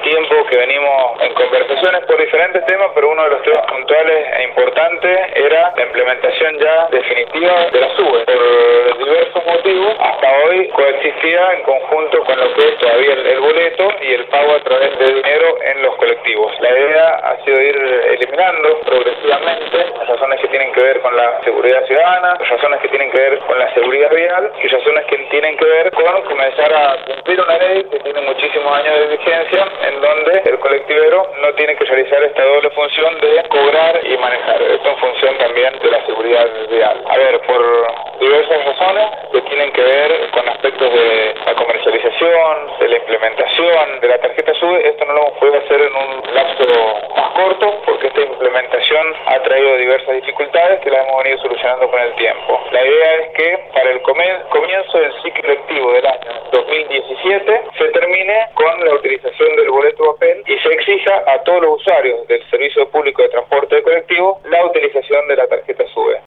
tiempo que venimos en conversaciones por diferentes temas, pero uno de los temas puntuales e importantes era la implementación ya definitiva de la SUBE. Por diversos motivos, hasta hoy coexistía en conjunto con lo que es todavía el boleto y el pago a través de dinero en los colectivos. La idea ha sido ir eliminando progresivamente razones que tienen que ver con la seguridad ciudadana, razones que tienen que ver con la seguridad vial y razones que tienen que ver con comenzar a cumplir una ley que tiene muchísimos años de vigencia, en donde el colectivero no tiene que realizar esta doble función de cobrar y manejar. Esto en función también de la seguridad vial. A ver, por diversas razones que tienen que ver con aspectos de la comercialización, de la implementación de la tarjeta SUBE, esto no lo hemos podido hacer en un lapso más corto porque esta implementación ha traído diversas dificultades que las hemos venido solucionando con el tiempo. La idea es que para el comienzo del ciclo lectivo del año 2017 se termine con la utilización del boleto papel y se exija a todos los usuarios del servicio público de transporte de colectivo la utilización de la tarjeta SUBE.